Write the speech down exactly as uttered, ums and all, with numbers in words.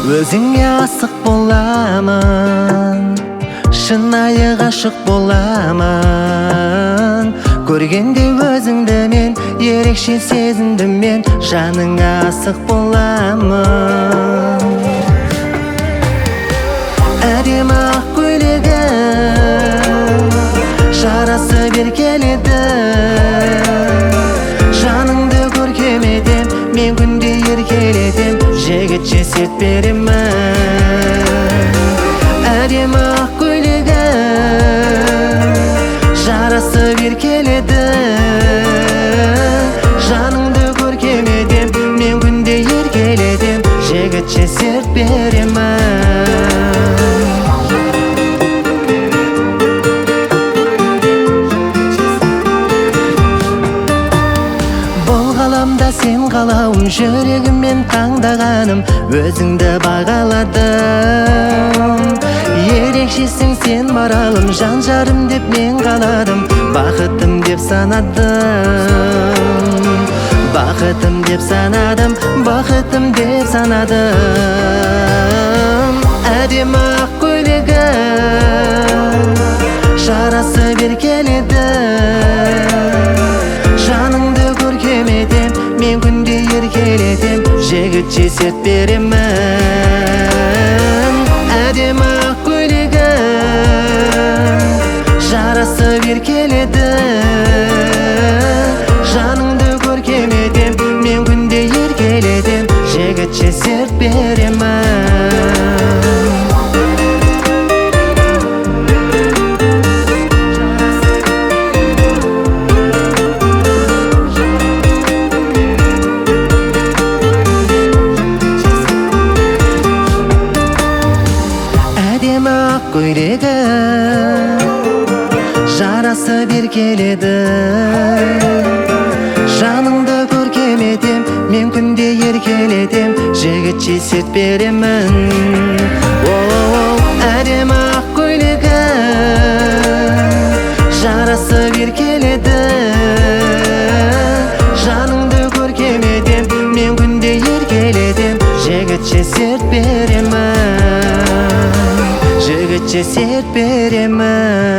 Өзіңе асық боламын, шынайы ғашық боламын. Көргенде өзіңді мен ерекше сезіндім, мен жаныңа асық боламын. Әдемі ақ көйлегің жарасып еркеледі, жаныңды көркем етем, мен күнде еркелетем, жігітше серт беремін. Әдемі ақ көйлегің жарасып еркеледі, жаныңды көркем етем, мен күнде еркелетем, жігітше серт беремін. Сен қалауым, жүрегіммен таңдағаным, өзіңді бағаладым. Ерекшесің сен маралым, жан жарым деп мен қаладым, бақытым деп санадым. Бақытым деп санадым, бақытым деп санадым. Әдемі ақ көйлегің жарасып еркеледі, жаныңды көркем етем, мен күнде еркелетем, жігітше серт беремін. Әдемі ақ көйлегің жарасып еркеледі, жаныңды көркем етем, мен күнде еркелетем, жігітше серт беремін. Көйлегің жарасып еркеледі, жаныңды көркем етем, мен күнде еркелетем, жігітше серт беремін. Әдемі ақ көйлегің жарасып еркеледі, жаныңды көркем етем, мен күнде еркелетем, жігітше серт беремін. Жігітше серт беремін.